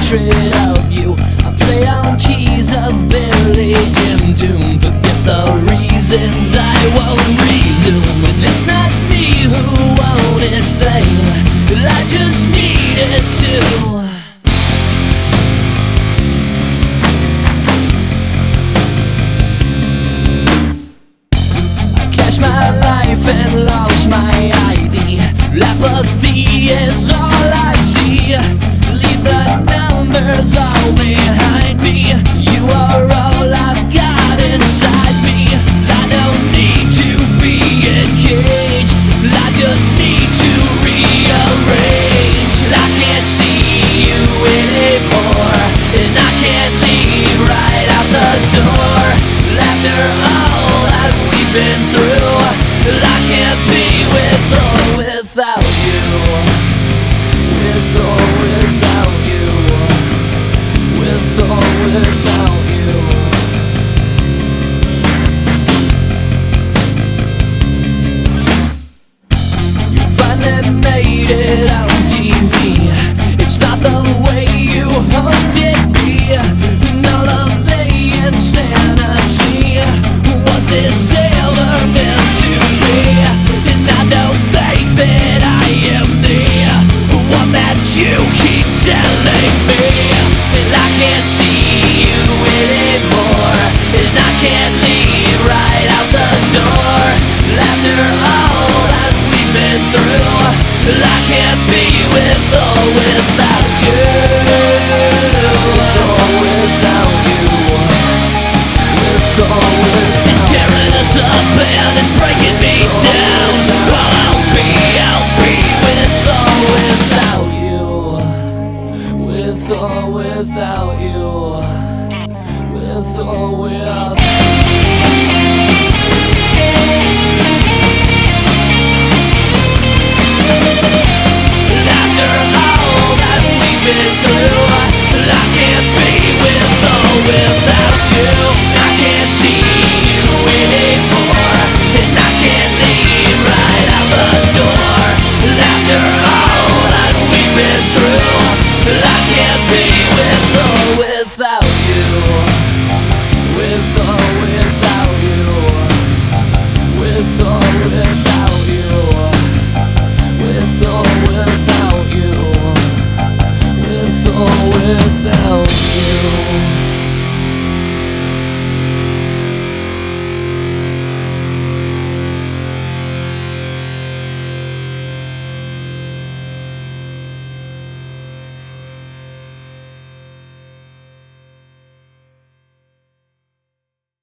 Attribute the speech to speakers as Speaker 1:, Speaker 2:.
Speaker 1: portrait of you. I play on keys of barely in tune. Forget the reasons I won't resume. And it's not me who wanted fame, I just needed to. My life and lost my ID. Apathy is all I see. Leave the numbers all behind me. You are all I've got inside me. I don't need to be engaged, I just need to rearrange. I can't see you anymore, and I can't leave right out the door. After all that we've been through, I can't be with or without you. With or without you. With or without you. You finally made it on TV. It's not the way you hoped it'd be. And all of the insanity, was this ever meant to be? And I don't think that I am the one that you keep telling me. And I can't see you anymore, and I can't leave right out the door. After all that we've been through, I can't be with or without you. With or without you. With or without. It's tearing us up and it's breaking me down. I'll be with or without you. With or without you. With or without you. After all that we've been through, I can't be with or without you. I can't see you anymore, and I can't leave right out the door. After all that we've been through, I can't be with or without you. With or without you. With or without you. With or without you. With or without you.